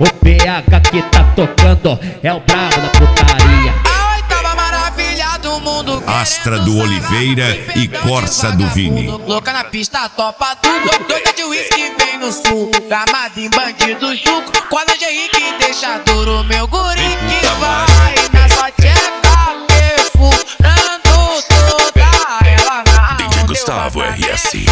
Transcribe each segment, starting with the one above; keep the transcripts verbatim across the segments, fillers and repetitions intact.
O P H que tá tocando é o brabo da putaria. A oitava maravilha do mundo. Astra do Oliveira e Corsa do Vini. Louca na pista, topa tudo. Doida de uísque vem no sul. Gamada em bandido chuco. Com a lingerie que deixa duro. Meu guri que vai na sua tcheca, perfurando toda ela. Na D J Gustavo R S.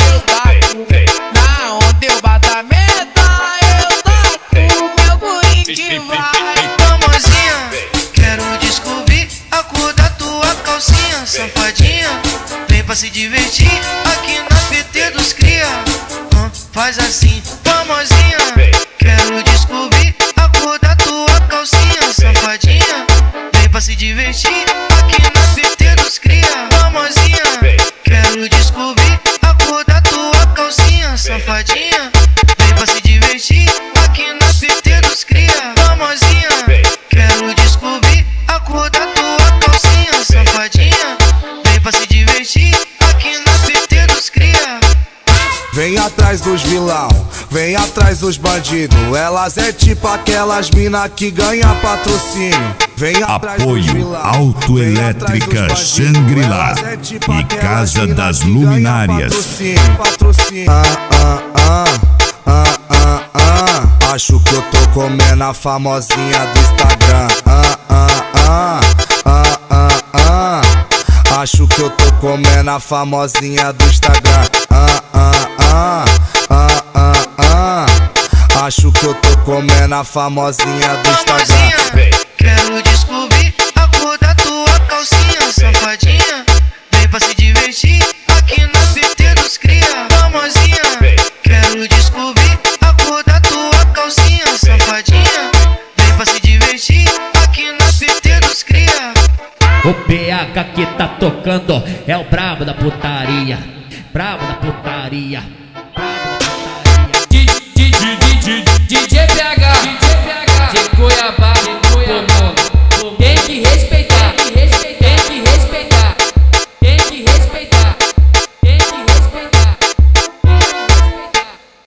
Na onde eu bato a meta, eu taco. Meu guri que vai. Famosinha, quero descobrir a cor da tua calcinha. Safadinha, vem pra se divertir aqui na P T dos cria. Hum, faz assim, famosinha, quero descobrir a cor da tua calcinha. Safadinha, vem pra se divertir aqui na P T dos cria. Famosinha, quero descobrir a cor da tua calcinha. Safadinha, vem pra se divertir aqui na P T dos cria. Famosinha, quero descobrir a cor da tua calcinha. Safadinha, vem pra se divertir aqui na P T dos cria. Vem atrás dos vilão, vem atrás dos bandidos. Elas é tipo aquelas mina que ganha patrocínio. Vem atrás Apoio dos vilão, Autoelétrica Shangri-La é tipo e Casa das Luminárias. Patrocínio, patrocínio. Ah, ah, ah, ah, ah, ah. Acho que eu tô comendo a famosinha do Instagram. Ah, ah, ah, ah, ah, ah. Acho que eu tô comendo a famosinha do Instagram. Ah, ah, ah, ah, ah, ah. Acho que eu tô comendo a famosinha do Instagram. Quero descobrir a cor da tua calcinha. Safadinha, vem pra se divertir aqui na P T dos cria. Famosinha, quero descobrir a cor da tua calcinha. Safadinha, vem pra se divertir aqui na P T dos cria. O P H que tá tocando é o brabo da putaria. Brabo da putaria. Brabo da putaria. D J P H de Cuiabá.